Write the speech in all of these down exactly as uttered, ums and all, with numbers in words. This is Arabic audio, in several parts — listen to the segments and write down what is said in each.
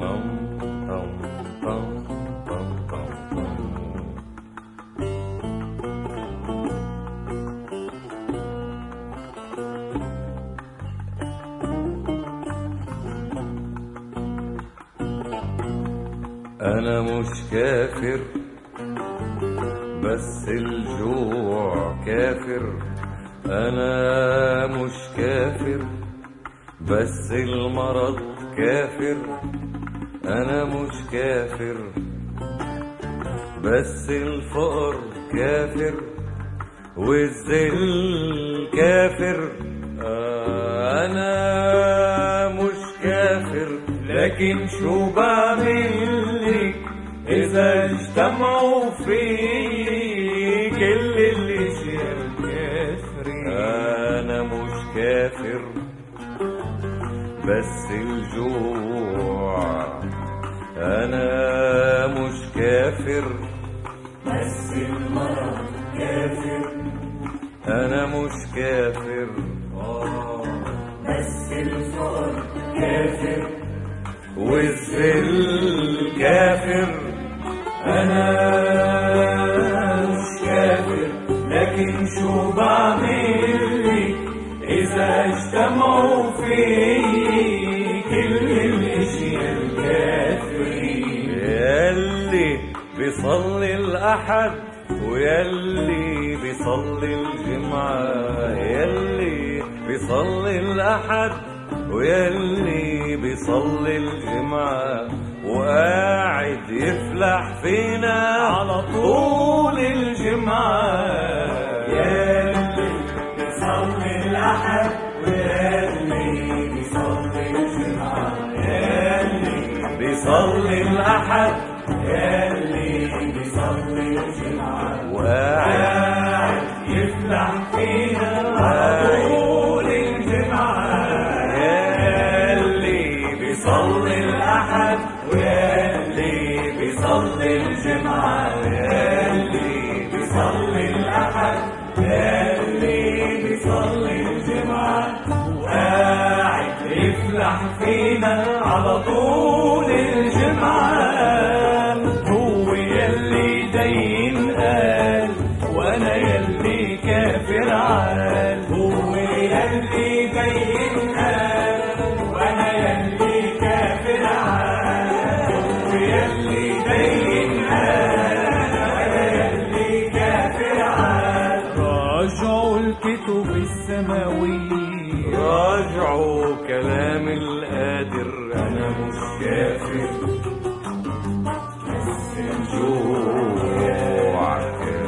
أنا مش كافر بس الجوع كافر. أنا مش كافر بس المرض كافر. أنا مش كافر بس الفقر كافر والذل كافر. أنا مش كافر لكن شو بعملك إذا اجتمعوا في كل الاشياء الكافرين. أنا مش كافر بس الجوع. أنا مش كافر بس المرض كافر. أنا مش كافر بس الفقر كافر والذل كافر. أنا مش كافر لكن شو بعملك إذا اجتمعوا في كل الاشياء الكافرين. ياللي بيصلي الأحد وياللي بيصلي الجمعة. ياللي بيصلي الأحد وياللي بيصلي الجمعة وقاعد يفلح فينا على طول الجمعة. ياللي بيصلي الأحد وياللي بيصلي الجمعة. ياللي بيصلي الأحد ياللي بيصلي الجمعة وقاعد يفلح فينا على طول الجمعة. ياللي بيصلي الأحد وياللي بيصلي الجمعة. ياللي بيصلي الأحد ياللي بيصلي الجمعة وقاعد يفلح فينا على طول الجمعة. هو ياللي دين قال وأنا ياللي كافر عال. هو ياللي دين قال وأنا ياللي كافر عال. هو ياللي دين قال وأنا ياللي كافر عال. راجعوا الكتب السماوية، راجعوا كلام القادر. أنا مش كافر بس الجوع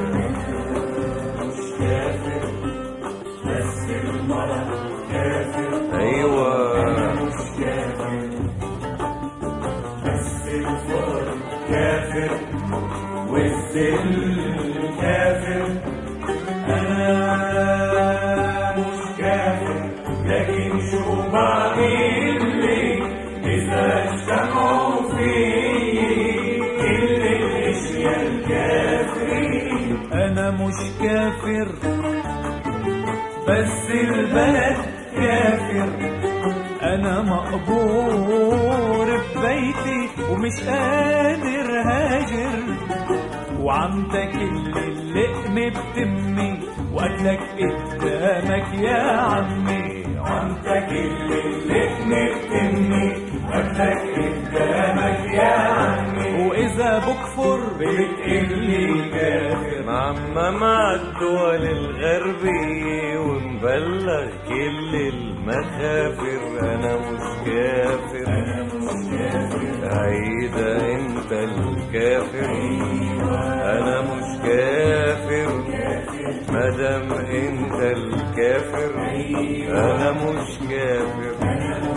مش كافر بس المرض كافر. أيوة مش كافر بس الفقر كافر والذل كافر. أنا مش كافر لكن شو بعملك إذا اجتمعوا في كل الاشياء الكافرين. أنا مش كافر بس البلد كافر. أنا مقبور ببيتي ومش قادر هاجر وعم تاكل اللقم بتمي وأكلك قدامك يا عمي. وعم تاكل اللقم بتمي وأكلك قدامك يا عمي. وإذا بكفر بتقلي كافر. معمم عالدول الغربية ومبلغ كل المخافر. أنا مش كافر أنا مش كافر عيدة انت الكافر. أنا مش كافر مدام انت الكافر. أنا مش كافر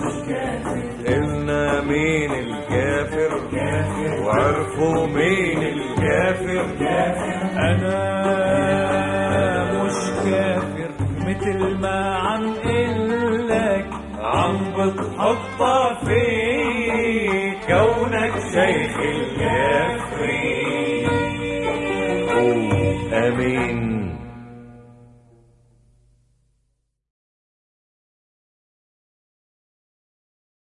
قلنا مين الكافر وعرفوا مين الكافر. أنا مش كافر مثل ما عم قلك عم بتحطها في كونك شيخ الكافرين. أمين